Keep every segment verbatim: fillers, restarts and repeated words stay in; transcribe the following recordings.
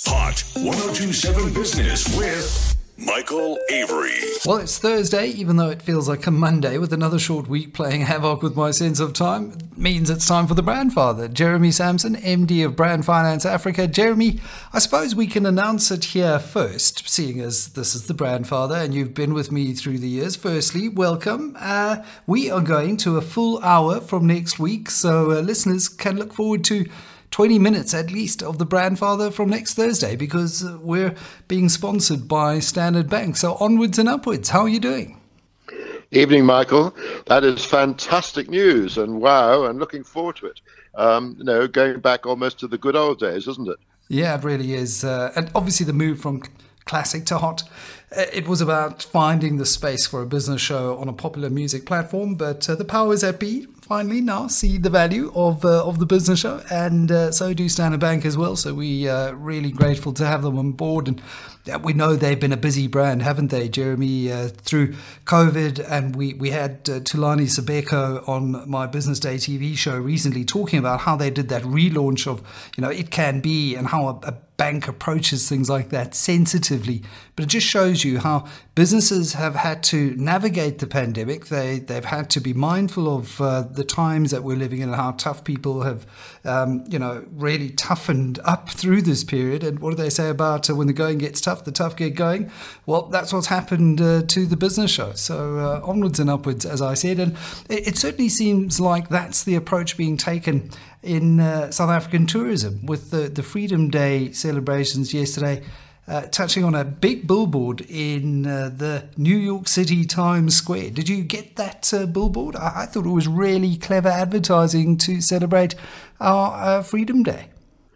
Hot one oh two point seven Business with Michael Avery. Well, it's Thursday, even though it feels like a Monday, with another short week playing havoc with my sense of time. It means it's time for the brand father, Jeremy Sampson, M D of Brand Finance Africa. Jeremy, I suppose we can announce it here first, seeing as this is the brand father and you've been with me through the years. Firstly, welcome. Uh, we are going to a full hour from next week, so uh, listeners can look forward to twenty minutes at least of the brand father from next Thursday, because we're being sponsored by Standard Bank. So onwards and upwards. How are you doing? Evening, Michael. That is fantastic news, and wow, and looking forward to it. Um, you know, going back almost to the good old days, isn't it? Yeah, it really is. Uh, and obviously the move from classic to hot, uh, it was about finding the space for a business show on a popular music platform, but uh, the powers that be finally now see the value of uh, of the business show, and uh, so do Standard Bank as well. So we are really grateful to have them on board, and uh, we know they've been a busy brand, haven't they, Jeremy, uh, through COVID. And we, we had uh, Tulani Sabeko on my Business Day T V show recently talking about how they did that relaunch of, you know, It Can Be, and how a, a bank approaches things like that sensitively. But it just shows you how businesses have had to navigate the pandemic. They, they've had to be mindful of uh, the times that we're living in, and how tough people have, um, you know, really toughened up through this period. And what do they say about uh, when the going gets tough, the tough get going? Well, that's what's happened uh, to the business show. So uh, onwards and upwards, as I said. And it, it certainly seems like that's the approach being taken in uh, South African tourism, with the, the Freedom Day celebrations yesterday, uh, touching on a big billboard in uh, the New York City Times Square. Did you get that uh, billboard? I, I thought it was really clever advertising to celebrate our uh, Freedom Day.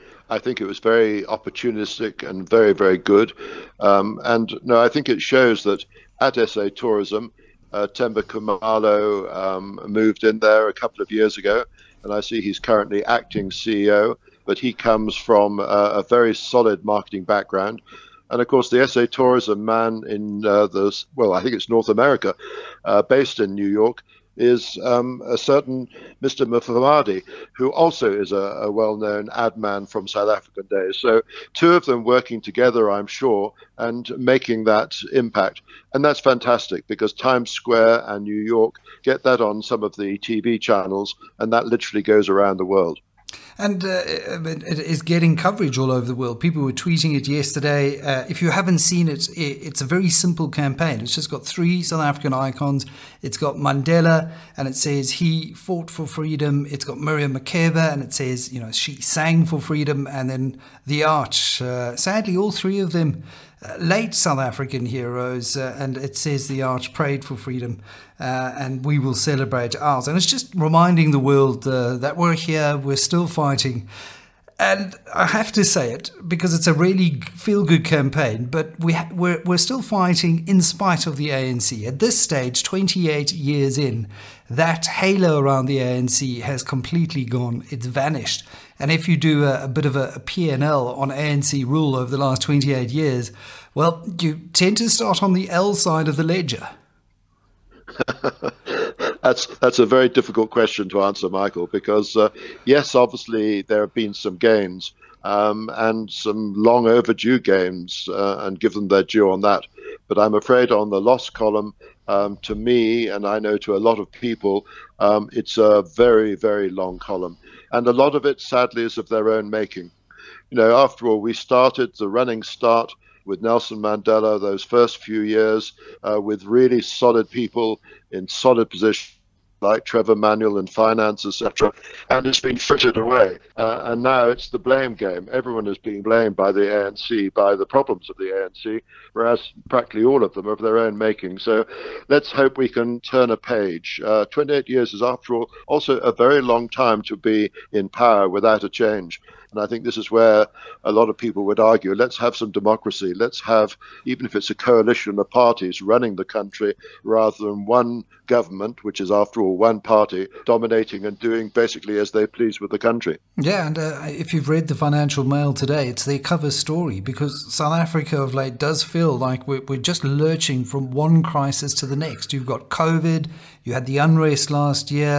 I think it was very opportunistic and very, very good. Um, and no, I think it shows that at S A Tourism, uh, Themba Khumalo um, moved in there a couple of years ago. And I see he's currently acting C E O, but he comes from a, a very solid marketing background. And of course, the S A Tourism man in uh, the, well, I think it's North America, uh, based in New York, is um, a certain Mister Mufamadi, who also is a, a well-known ad man from South African days. So two of them working together, I'm sure, and making that impact. And that's fantastic, because Times Square and New York get that on some of the T V channels, and that literally goes around the world. And uh, it is getting coverage all over the world. People were tweeting it yesterday. Uh, if you haven't seen it, it's a very simple campaign. It's just got three South African icons. It's got Mandela, and it says he fought for freedom. It's got Miriam Makeba, and it says, you know, she sang for freedom. And then the Arch. Uh, sadly, all three of them Uh, late South African heroes, uh, and it says the Arch prayed for freedom, uh, and we will celebrate ours. And it's just reminding the world uh, that we're here, we're still fighting. And I have to say it because it's a really feel-good campaign, but we ha- we're, we're still fighting in spite of the A N C. At this stage, twenty-eight years in, that halo around the A N C has completely gone. It's vanished. And if you do a, a bit of a, a P and L on A N C rule over the last twenty-eight years, well, you tend to start on the L side of the ledger. That's that's a very difficult question to answer, Michael, because uh, yes, obviously there have been some gains um, and some long overdue gains, uh, and give them their due on that. But I'm afraid on the loss column, um, to me, and I know to a lot of people, um, it's a very, very long column. And a lot of it, sadly, is of their own making. You know, after all, we started the running start with Nelson Mandela, those first few years, uh, with really solid people in solid positions, like Trevor Manuel in finance, et cetera, and it's been frittered away. Uh, and now it's the blame game. Everyone is being blamed by the A N C, by the problems of the A N C, whereas practically all of them are of their own making. So let's hope we can turn a page. Uh, twenty-eight years is, after all, also a very long time to be in power without a change. And I think this is where a lot of people would argue, let's have some democracy. Let's have, even if it's a coalition of parties running the country, rather than one government, which is, after all, one party, dominating and doing basically as they please with the country. Yeah, and uh, if you've read the Financial Mail today, it's their cover story, because South Africa of late does feel like we're, we're just lurching from one crisis to the next. You've got COVID, you had the unrest last year,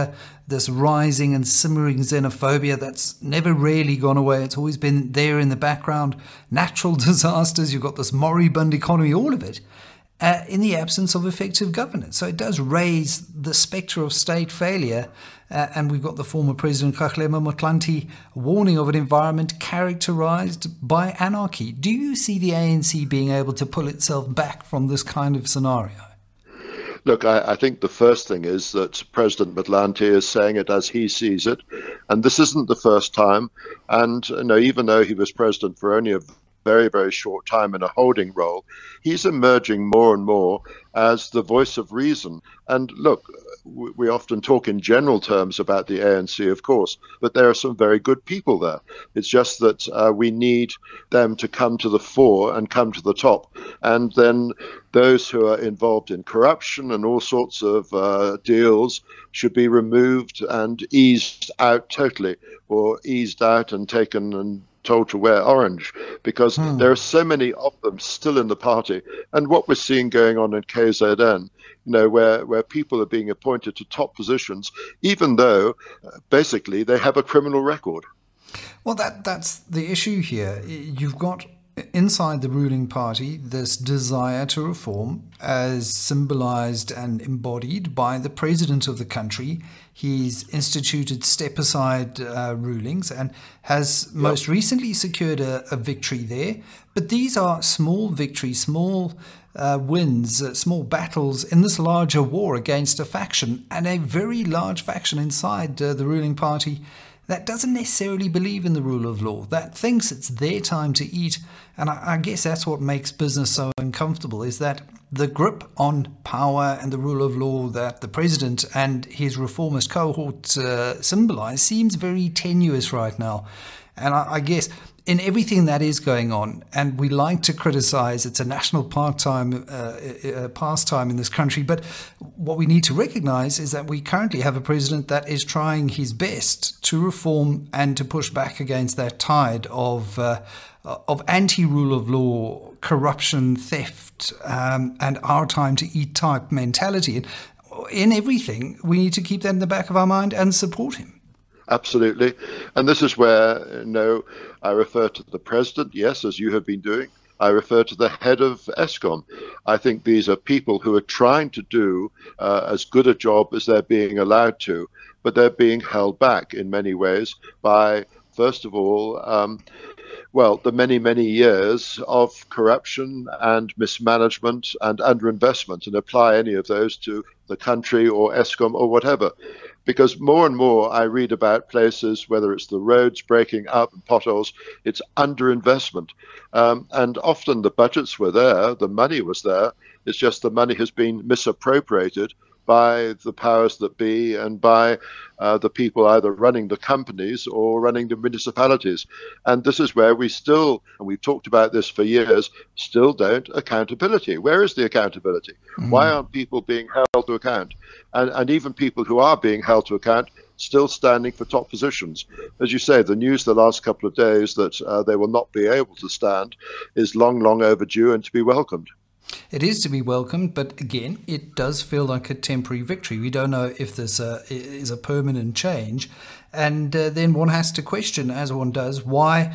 this rising and simmering xenophobia that's never really gone away. It's always been there in the background. Natural disasters, you've got this moribund economy, all of it, uh, in the absence of effective governance. So it does raise the spectre of state failure. Uh, and we've got the former President Kgalema Motlanthe warning of an environment characterized by anarchy. Do you see the A N C being able to pull itself back from this kind of scenario? Look, I, I think the first thing is that President Motlanthe is saying it as he sees it. And this isn't the first time. And you know, even though he was president for only a very, very short time in a holding role, he's emerging more and more as the voice of reason. And look, we often talk in general terms about the A N C, of course, but there are some very good people there. It's just that uh, we need them to come to the fore and come to the top. And then those who are involved in corruption and all sorts of uh, deals should be removed and eased out totally, or eased out and taken and told to wear orange, because hmm. there are so many of them still in the party. And what we're seeing going on in K Z N, you know, where, where people are being appointed to top positions, even though uh, basically they have a criminal record. Well, that that's the issue here. You've got inside the ruling party this desire to reform as symbolized and embodied by the president of the country. He's instituted step-aside uh, rulings and has yep. most recently secured a, a victory there. But these are small victories, small uh, wins, uh, small battles in this larger war against a faction, and a very large faction inside uh, the ruling party that doesn't necessarily believe in the rule of law, that thinks it's their time to eat. And I, I guess that's what makes business so uncomfortable, is that the grip on power and the rule of law that the president and his reformist cohort uh, symbolize seems very tenuous right now. And I, I guess in everything that is going on, and we like to criticize, it's a national part-time, uh, uh, pastime in this country, but what we need to recognize is that we currently have a president that is trying his best to reform and to push back against that tide of uh, of anti-rule of law, corruption, theft, um, and our time to eat type mentality. And in everything, we need to keep that in the back of our mind and support him. Absolutely. And this is where, you know, I refer to the president, yes, as you have been doing. I refer to the head of Eskom. I think these are people who are trying to do uh, as good a job as they're being allowed to, but they're being held back in many ways by, first of all, um, well, the many, many years of corruption and mismanagement and underinvestment, and apply any of those to the country or Eskom or whatever. Because more and more I read about places, whether it's the roads breaking up and potholes, it's underinvestment. Um, and often the budgets were there, the money was there, it's just the money has been misappropriated by the powers that be and by uh, the people either running the companies or running the municipalities. And this is where we still, and we've talked about this for years, still don't accountability. Where is the accountability? Mm. Why aren't people being held to account? And, and even people who are being held to account still standing for top positions. As you say, the news the last couple of days that uh, they will not be able to stand is long, long overdue and to be welcomed. It is to be welcomed, but again, it does feel like a temporary victory. We don't know if this uh, is a permanent change. And uh, then one has to question, as one does, why,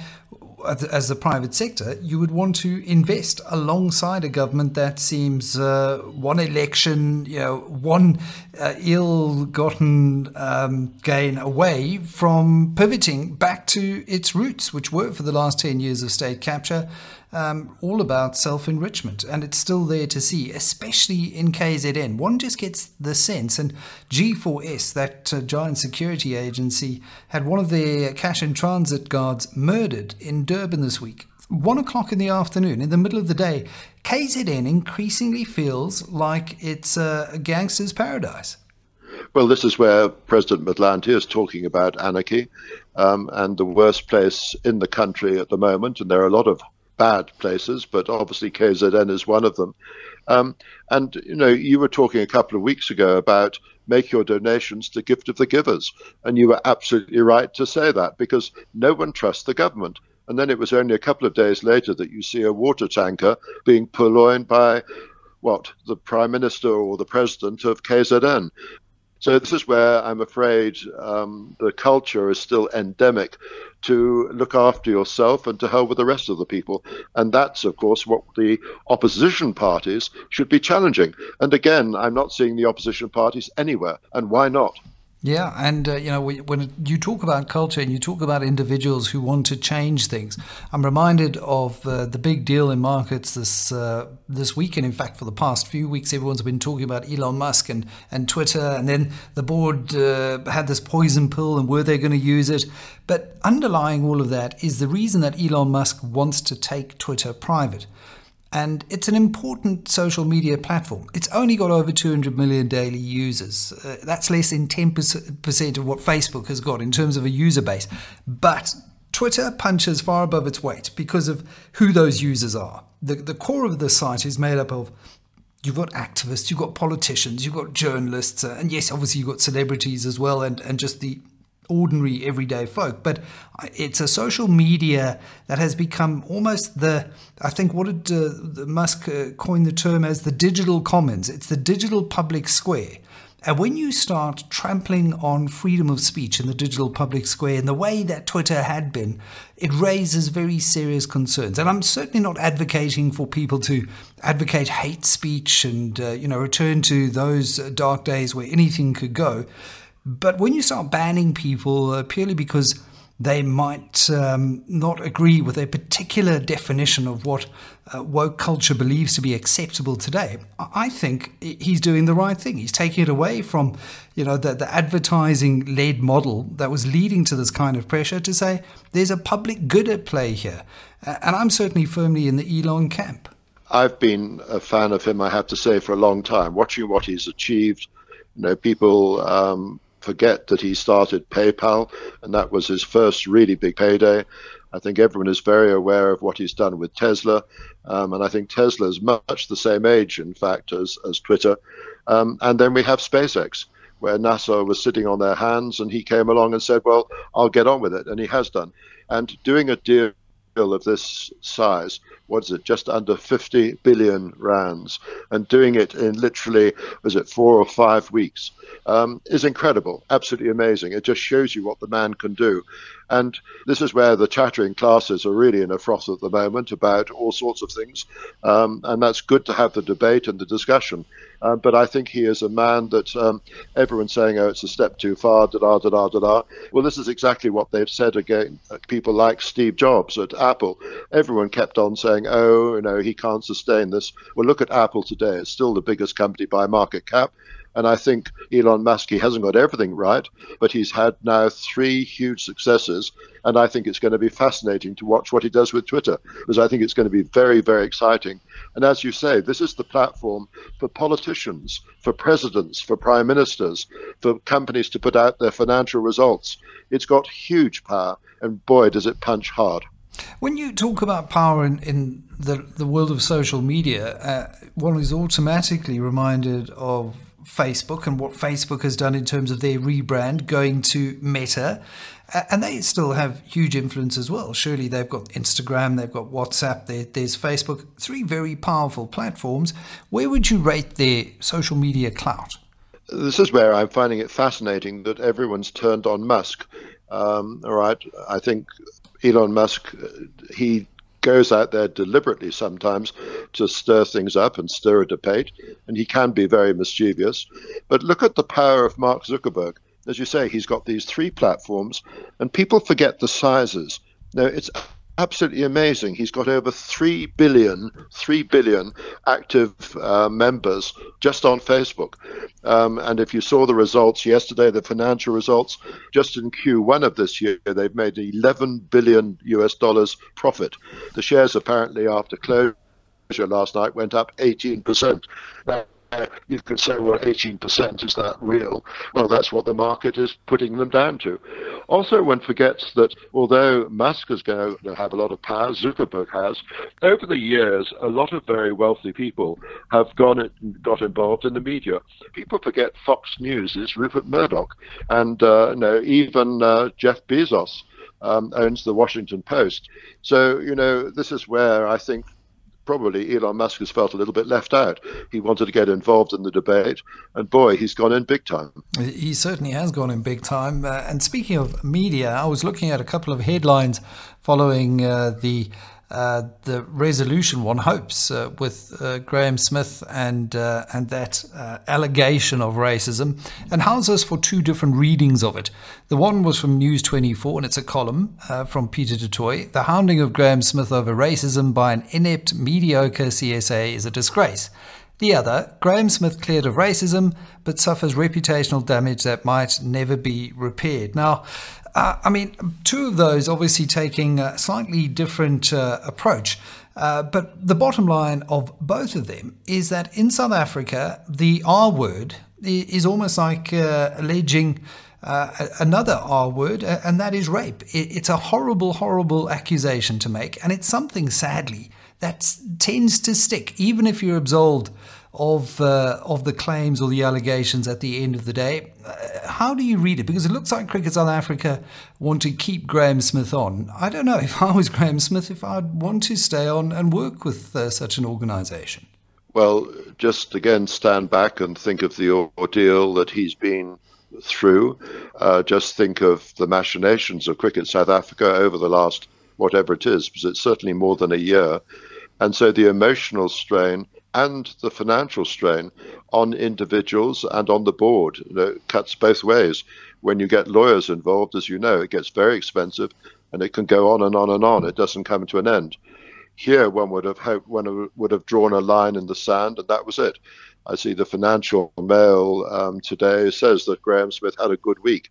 as the private sector, you would want to invest alongside a government that seems uh, one election, you know, one uh, ill-gotten um, gain away from pivoting back to its roots, which were for the last ten years of state capture, Um, all about self-enrichment. And it's still there to see, especially in K Z N. One just gets the sense, and G four S, that uh, giant security agency, had one of their cash-in-transit guards murdered in Durban this week. One o'clock in the afternoon, in the middle of the day. K Z N increasingly feels like it's uh, a gangster's paradise. Well, this is where President Motlanthe is talking about anarchy um, and the worst place in the country at the moment, and there are a lot of bad places, but obviously K Z N is one of them. Um, and, you know, you were talking a couple of weeks ago about make your donations to Gift of the Givers. And you were absolutely right to say that, because no one trusts the government. And then it was only a couple of days later that you see a water tanker being purloined by, what, the Prime Minister or the President of K Z N. So this is where I'm afraid um, the culture is still endemic to look after yourself and to hell with the rest of the people. And that's, of course, what the opposition parties should be challenging. And again, I'm not seeing the opposition parties anywhere. And why not? Yeah, and uh, you know, when you talk about culture and you talk about individuals who want to change things, I'm reminded of uh, the big deal in markets this uh, this week, and in fact, for the past few weeks, everyone's been talking about Elon Musk and, and Twitter, and then the board uh, had this poison pill, and were they going to use it? But underlying all of that is the reason that Elon Musk wants to take Twitter private. And it's an important social media platform. It's only got over two hundred million daily users. Uh, that's less than ten percent of what Facebook has got in terms of a user base. But Twitter punches far above its weight because of who those users are. The, the core of the site is made up of, you've got activists, you've got politicians, you've got journalists, uh, and yes, obviously you've got celebrities as well, and, and just the ordinary everyday folk. But it's a social media that has become almost the, I think what did uh, Musk uh, coined the term as the digital commons. It's the digital public square. And when you start trampling on freedom of speech in the digital public square in the way that Twitter had been, it raises very serious concerns. And I'm certainly not advocating for people to advocate hate speech and uh, you know, return to those dark days where anything could go. But when you start banning people uh, purely because they might um, not agree with a particular definition of what uh, woke culture believes to be acceptable today, I think he's doing the right thing. He's taking it away from, you know, the, the advertising-led model that was leading to this kind of pressure to say there's a public good at play here. Uh, and I'm certainly firmly in the Elon camp. I've been a fan of him, I have to say, for a long time, watching what he's achieved. You know, people Um, forget that he started PayPal, and that was his first really big payday. I think everyone is very aware of what he's done with Tesla, um, and I think Tesla is much the same age, in fact, as, as Twitter. Um, and then we have SpaceX, where NASA was sitting on their hands, and he came along and said, well, I'll get on with it, and he has done. And doing a deal of this size, what is it, just under fifty billion rands, and doing it in literally, was it four or five weeks, um, is incredible, absolutely amazing. It just shows you what the man can do. And this is where the chattering classes are really in a froth at the moment about all sorts of things. Um, and that's good to have the debate and the discussion. Uh, but I think he is a man that um, everyone's saying, oh, it's a step too far, da-da, da-da, da-da. Well, this is exactly what they've said again. People like Steve Jobs at Apple. Everyone kept on saying, oh, you know, he can't sustain this. Well, look at Apple today. It's still the biggest company by market cap. And I think Elon Musk, he hasn't got everything right, but he's had now three huge successes. And I think it's going to be fascinating to watch what he does with Twitter, because I think it's going to be very, very exciting. And as you say, this is the platform for politicians, for presidents, for prime ministers, for companies to put out their financial results. It's got huge power, and boy, does it punch hard. When you talk about power in, in the, the world of social media, uh, one is automatically reminded of Facebook and what Facebook has done in terms of their rebrand going to Meta. Uh, and they still have huge influence as well. Surely they've got Instagram, they've got WhatsApp, there, there's Facebook, three very powerful platforms. Where would you rate their social media clout? This is where I'm finding it fascinating that everyone's turned on Musk. Um, all right, I think Elon Musk, he goes out there deliberately sometimes to stir things up and stir a debate, and he can be very mischievous. But look at the power of Mark Zuckerberg. As you say, he's got these three platforms, and people forget the sizes. Now, it's absolutely amazing. He's got over three billion, three billion active uh, members just on Facebook. Um, and if you saw the results yesterday, the financial results, just in Q one of this year, they've made eleven billion U S dollars profit. The shares apparently after closure last night went up eighteen percent. Now, Uh, you could say, well, eighteen percent, is that real? Well, that's what the market is putting them down to. Also, one forgets that although Musk is going to have a lot of power, Zuckerberg has, over the years, a lot of very wealthy people have gone got involved in the media. People forget Fox News is Rupert Murdoch, and uh, no, even uh, Jeff Bezos um, owns the Washington Post. So, you know, this is where I think probably Elon Musk has felt a little bit left out. He wanted to get involved in the debate, and boy, he's gone in big time. He certainly has gone in big time. Uh, and speaking of media, I was looking at a couple of headlines following uh, the Uh, the resolution, one hopes, uh, with uh, Graham Smith and uh, and that uh, allegation of racism, and houses for two different readings of it. The one was from News twenty-four, and it's a column uh, from Peter du Toit. The hounding of Graham Smith over racism by an inept, mediocre C S A is a disgrace. The other, Graham Smith cleared of racism, but suffers reputational damage that might never be repaired. Now, Uh, I mean, two of those obviously taking a slightly different uh, approach. Uh, but the bottom line of both of them is that in South Africa, the R word is almost like uh, alleging uh, another R word, and that is rape. It's a horrible, horrible accusation to make. And it's something, sadly, that tends to stick, even if you're absolved of uh, of the claims or the allegations at the end of the day. Uh, how do you read it? Because it looks like Cricket South Africa want to keep Graham Smith on. I don't know, if I was Graham Smith, if I'd want to stay on and work with uh, such an organisation. Well, just again, stand back and think of the ordeal that he's been through. Uh, just think of the machinations of Cricket South Africa over the last, whatever it is, because it's certainly more than a year. And so the emotional strain and the financial strain on individuals and on the board, you know, cuts both ways. When you get lawyers involved, as you know, it gets very expensive, and it can go on and on and on. It doesn't come to an end. Here, one would have hoped, one would have drawn a line in the sand, and that was it. I see the Financial Mail um, today says that Graham Smith had a good week.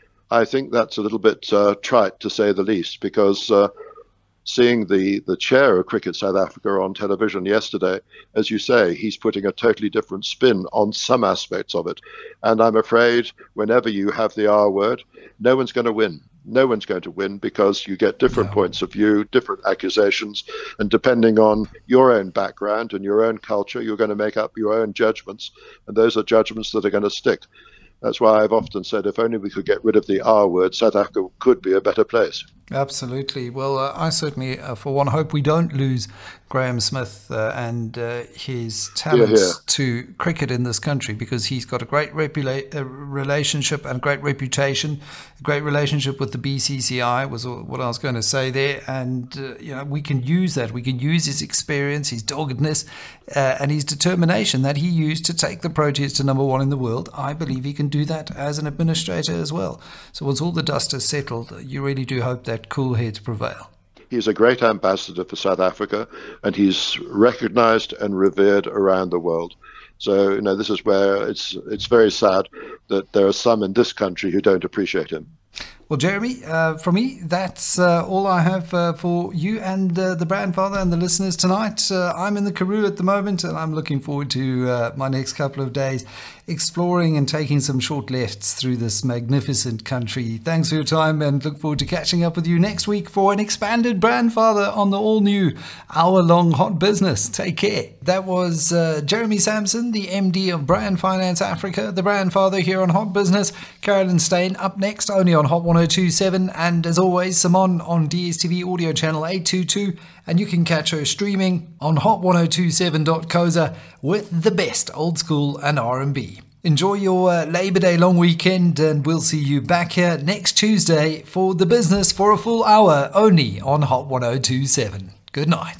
I think that's a little bit uh, trite, to say the least, because uh, seeing the, the chair of Cricket South Africa on television yesterday, as you say, he's putting a totally different spin on some aspects of it. And I'm afraid whenever you have the R word, no one's going to win. No one's going to win, because you get different no. points of view, different accusations, and depending on your own background and your own culture, you're going to make up your own judgments, and those are judgments that are going to stick. That's why I've often said, if only we could get rid of the R word, South Africa could be a better place. Absolutely. Well, uh, I certainly, uh, for one, hope we don't lose Graham Smith uh, and uh, his talents yeah, yeah. to cricket in this country, because he's got a great repula- uh, relationship and a great reputation, a great relationship with the B C C I was what I was going to say there. And, uh, you know, we can use that. We can use his experience, his doggedness, uh, and his determination that he used to take the Proteas to number one in the world. I believe he can do that as an administrator as well. So once all the dust is settled, you really do hope that cool heads prevail. He's a great ambassador for South Africa, and he's recognized and revered around the world. So, you know, this is where it's it's very sad that there are some in this country who don't appreciate him. Well, Jeremy, uh, for me, that's uh, all I have uh, for you and uh, the Brandfather and the listeners tonight. Uh, I'm in the Karoo at the moment, and I'm looking forward to uh, my next couple of days exploring and taking some short lefts through this magnificent country. Thanks for your time, and look forward to catching up with you next week for an expanded Brandfather on the all-new hour-long Hot Business. Take care. That was uh, Jeremy Sampson, the M D of Brand Finance Africa, the Brandfather here on Hot Business. Carolyn Steyn up next, only on Hot one oh two point seven, and as always, Simon on D S T V audio channel eight two two, and you can catch her streaming on hot ten twenty-seven dot co za with the best old school and R and B. Enjoy your uh, Labor Day long weekend, and we'll see you back here next Tuesday for The Business for a full hour, only on Hot ten twenty-seven. Good night.